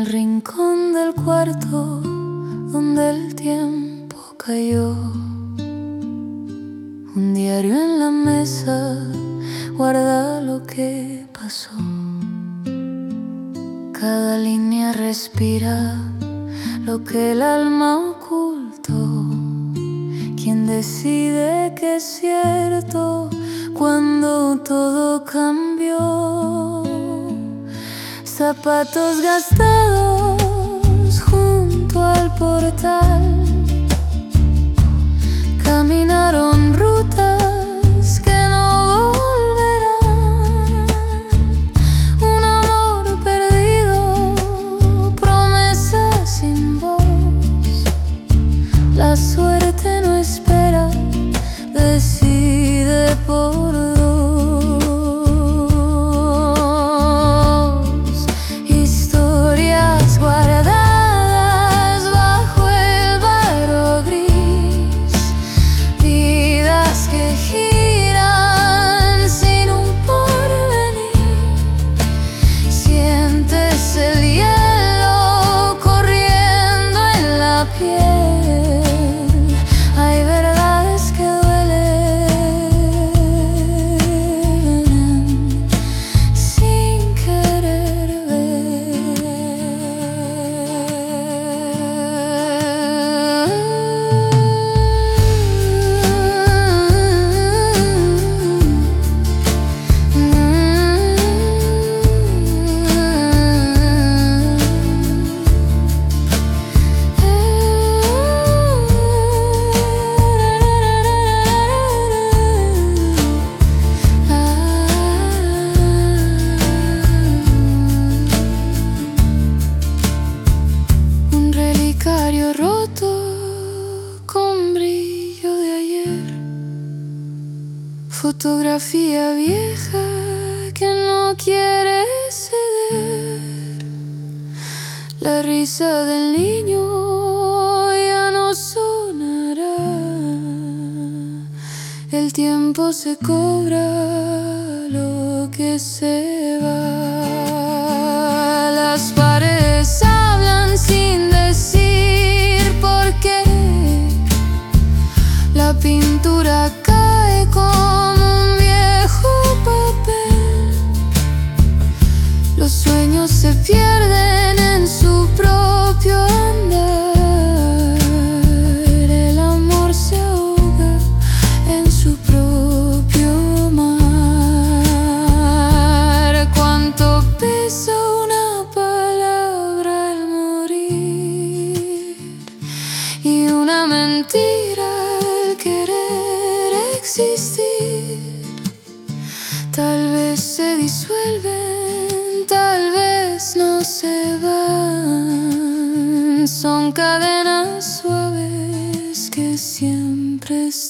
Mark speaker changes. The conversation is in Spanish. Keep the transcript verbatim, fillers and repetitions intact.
Speaker 1: el rincón del cuarto donde el tiempo cayó. Un diario en la mesa guarda lo que pasó. Cada línea respira lo que el alma ocultó. ¿Quién decide que es cierto cuando todo cambió? Zapatos gastados junto al portal, caminaron rutas que no volverán. Un amor perdido, promesas sin voz. La suerte no espera, decide por dos. Historias guardadas bajo el barro gris, vidas que giran sin un porvenir. Sientes el hielo corriendo en la piel. Hay verdades que duelen sin querer ver. Un relicario roto con brillo de ayer, fotografía vieja que no quiere ceder. La risa del niño ya no sonará. El tiempo se cobra lo que se va. Las paredes hablan sin decir por qué. La pintura cae como un viejo papel. Los sueños se pierden en su propio andar. El amor se ahoga en su propio mar. Cuánto pesa una palabra al morir, y una mentira al querer existir. Tal vez se disuelven, tal vez no se van. Son cadenas suaves que siempre